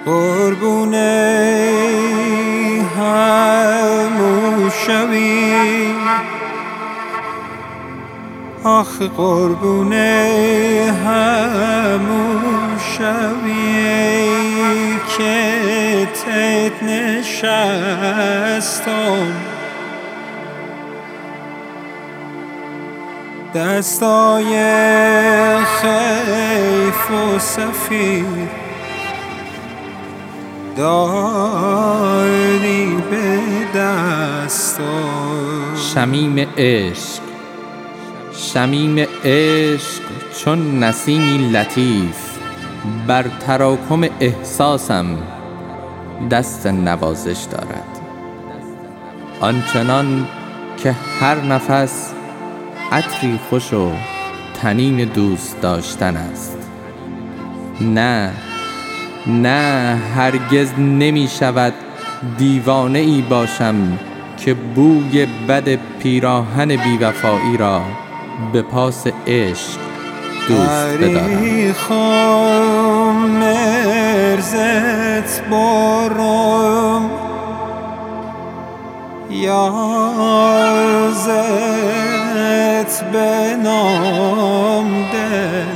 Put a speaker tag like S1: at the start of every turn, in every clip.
S1: قربونه همون شبی، آخه قربونه همون شبی که تت نشستم، دستای خیف و سفید داری به دستم.
S2: شمیم عشق، شمیم عشق چون نسیمی لطیف، بر تراکم احساسم دست نوازش دارد، آنچنان که هر نفس عطری خوش و طنین دوست داشتن است. نه نه، هرگز نمی شود دیوانه ای باشم که بوی بد پیراهن بیوفایی را به پاس عشق دوست بدارم.
S1: خم مرزت برم یازت بنام دل،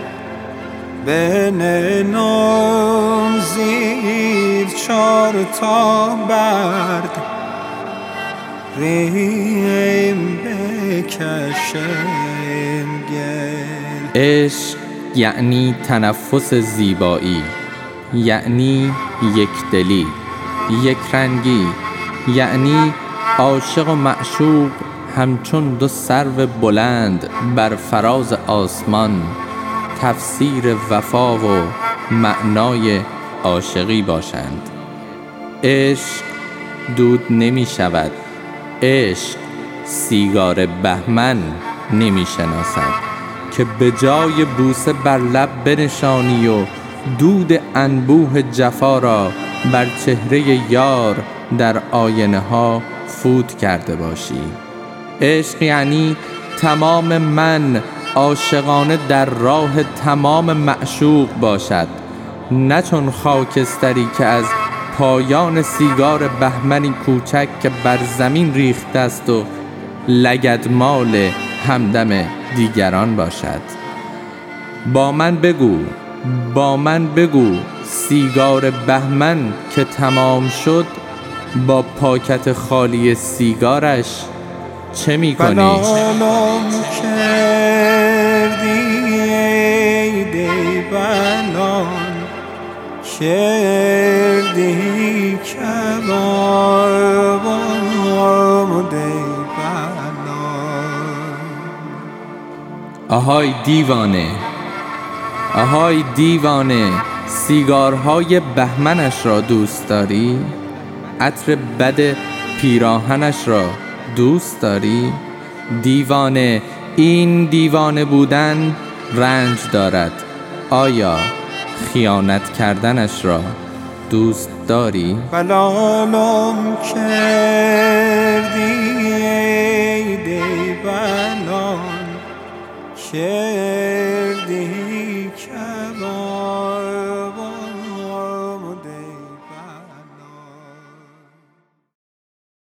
S1: بنام زیر چار تا برد ریم بکشم گل.
S2: عشق یعنی تنفس زیبایی، یعنی یک دلی، یک رنگی، یعنی عاشق و معشوق همچون دو سرو بلند بر فراز آسمان تفسیر وفا و معنای عاشقی باشند. عشق دود نمی شود، عشق سیگار بهمن نمی شناسد که به جای بوسه بر لب بنشانی و دود انبوه جفا را بر چهره یار در آینه ها فوت کرده باشی. عشق یعنی تمام من عاشقانه در راه تمام معشوق باشد، نه چون خاکستری که از پایان سیگار بهمنی کوچک که بر زمین ریخته است و لگدمال همدم دیگران باشد. با من بگو، با من بگو، سیگار بهمن که تمام شد با پاکت خالی سیگارش چه می کنی؟
S1: بلالم کردی دی بلال کردی کبابم دی بلال.
S2: آهای دیوانه، آهای دیوانه، سیگارهای بهمنش را دوست داری؟ عطر بد پیراهنش را دوست داری؟ دیوانه، این دیوانه بودن رنج دارد. آیا خیانت کردنش را دوست داری؟
S1: بلالم کردی